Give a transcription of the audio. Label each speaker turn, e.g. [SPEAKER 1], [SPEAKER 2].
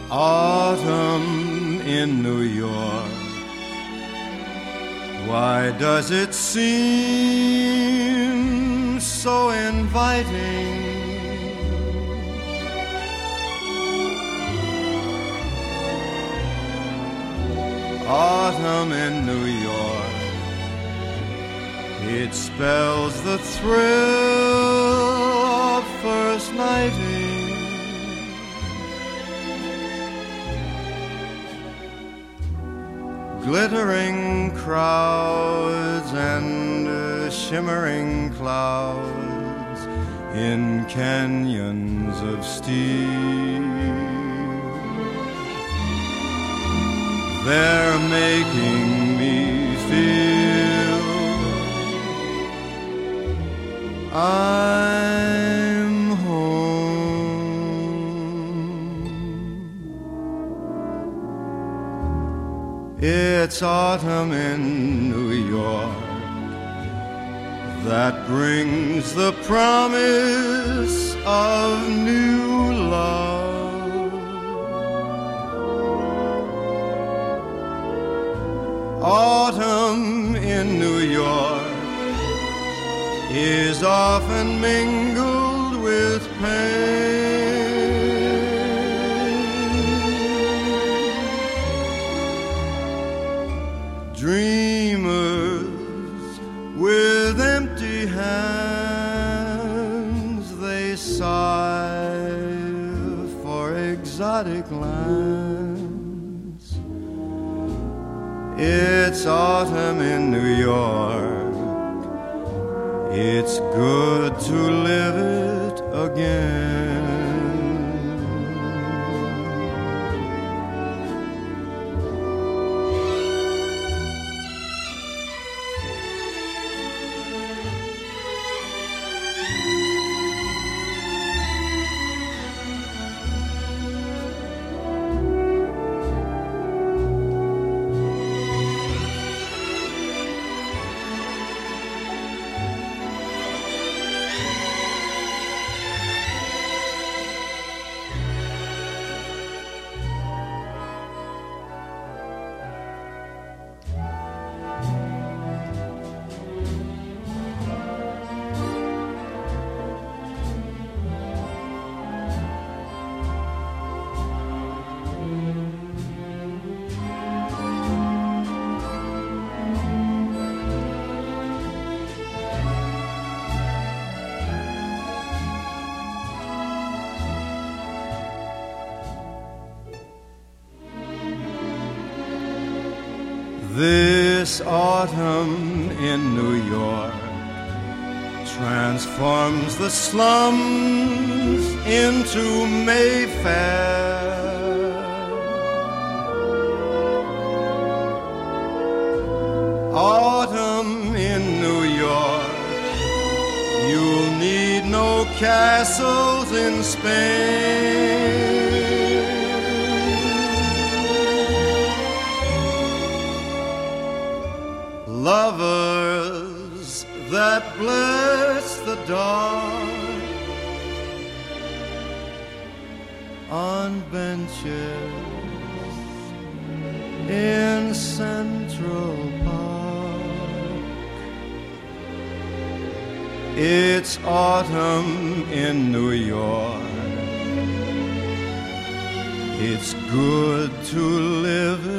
[SPEAKER 1] Autumn in New York, why does it seem so inviting? Autumn in New York, it spells the thrill of first nighting. Glittering crowds and shimmering clouds in canyons of steel. They're making me feel I'm home. It's autumn in New York that brings the promise of new love. Autumn in New York is often mingled with pain. Dreamers with empty hands, they sigh for exotic lands. It's autumn in New York, it's good to live it again. This autumn in New York transforms the slums into Mayfair. Autumn in New York, you'll need no castles in Spain. Lovers that bless the dark on benches in Central Park. It's autumn in New York, it's good to live